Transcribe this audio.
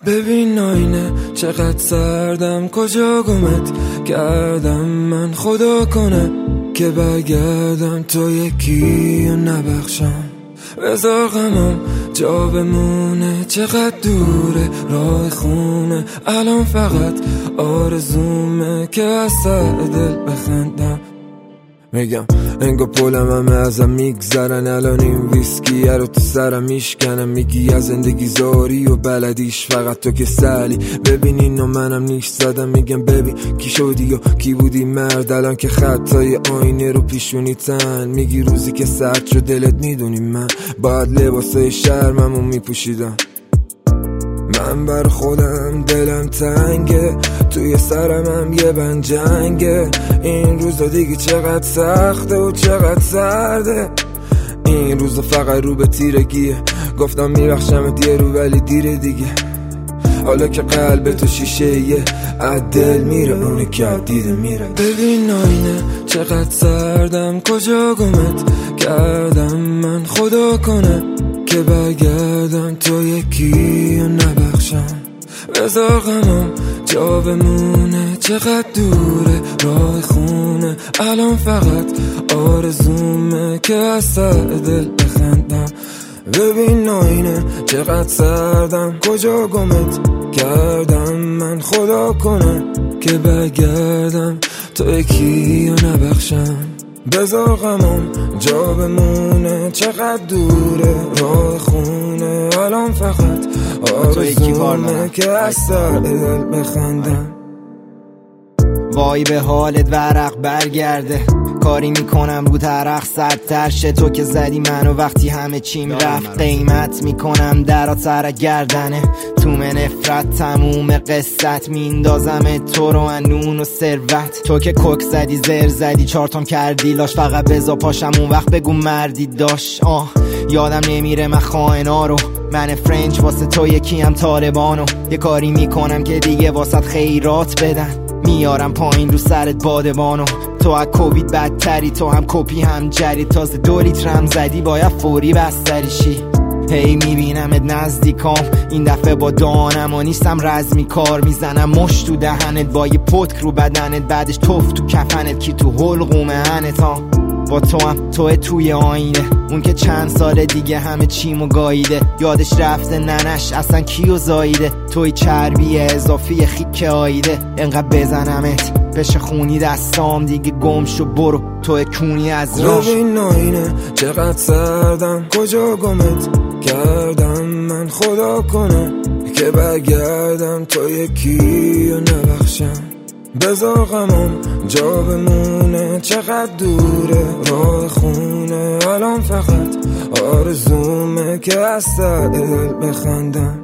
ببین آینه چقدر سردم، کجا گمت کردم من، خدا کنه که برگردم تو یکی و نبخشم. بذار غمم جا بمونه، چقدر دوره راه خونه، الان فقط آرزومه که از سر دل بخندم. میگم انگا پولم همه ازم میگذرن، الان این ویسکیه رو تو سرم میشکنم. میگی از زندگی زاری و بلدیش فقط تو که سلی. ببین اینو منم نیش زدم، میگم ببین کی شدی و کی بودی مرد، الان که خطای آینه رو پیشونی تن. میگی روزی که سرد شد دلت میدونی من باید لباسای شرممو میپوشیدم. من بر خودم دلم تنگه، توی سرمم یه بند جنگه. این روزا دیگه چقدر سخته و چقدر سرده، این روزا فقط رو به تیرگیه. گفتم میبخشمت یه رو ولی دیره دیگه، حالا که قلب تو شیشه یه عدل میره، اونه که دیده میره. ببین آینه چقدر سردم، کجا گمت کردم من، خدا کنه که برگردم تو یکی و نبخشم. بذار غمم جا بمونه، چقدر دوره راه خونه، الان فقط آرزومه که از سر دل بخندم. ببین آینه چقدر سردم، کجا گمت کردم من، خدا کنه که برگردم تو یکی و نبخشم. بذار غمم جا بمونه، چقدر دوره راه خونه، الان فقط آرزومه که از سر دل بخندم. وای به حالت ورق برگرده، کاری میکنم رو ترخ سردتر شه. تو که زدی منو وقتی همه چیم رفت، قیمت میکنم درات سر گردنه. تو من نفرت تموم قصت میندازم تو رو انون و ثروت. تو که کوک زدی زر زدی چارتام کردی لاش، فقط بزا پاشم اون وقت بگو مردی داشت. یادم نمیره من خائنا رو، من فرنچ واسه تو یکی هم طالبانو. یه کاری میکنم که دیگه واسط خیرات بدن، میارم پایین رو سرت بادبانو. تو از کووید بدتری، تو هم کپی هم جری، تازه 2 لیترم زدی باید فوری بستری شی. هی میبینمت نزدیکام، این دفعه با دانم و نیستم رزمی کار میزنم مش تو دهنت با یه پتک رو بدنت، بعدش توف تو کفنت کی تو حلقوم هنت. با تو هم توی آینه، اون که چند سال دیگه همه چیمو گاییده، یادش رفته ننش اصلا کیو زاییده. توی چربی اضافی خیک آیده، انقدر بزنمت بشه خونی دستام دیگه گم شو برو توی کونی از راش. ببین آینه چقدر سردم، کجا گمت کردم من، خدا کنه که برگردم تو یکی و نبخشم. بذار غمم جا بمونه، چقدر دوره راه خونه، الان فقط آرزومه که از سر دل بخندم.